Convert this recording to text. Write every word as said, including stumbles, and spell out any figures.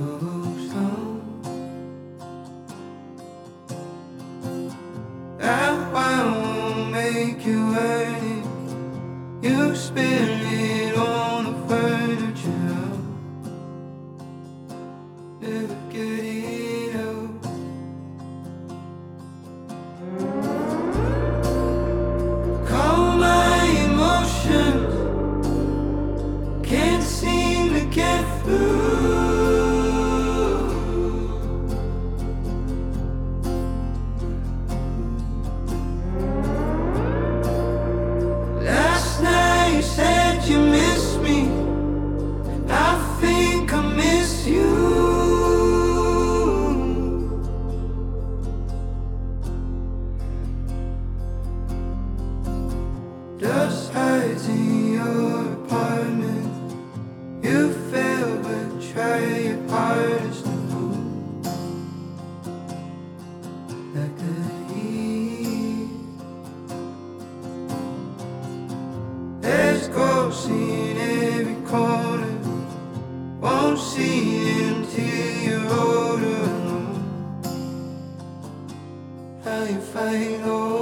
goes on. That wine won't make you earn it. You spill it on the furniture. Never get it out. Calm my emotions, can't seem to get through. Last night you said you miss me. I think I miss you. Dust hides in your apartment. You fail but try your hardest to move like the heat. There's ghosts in every corner. Won't see it until you're older. How you fight over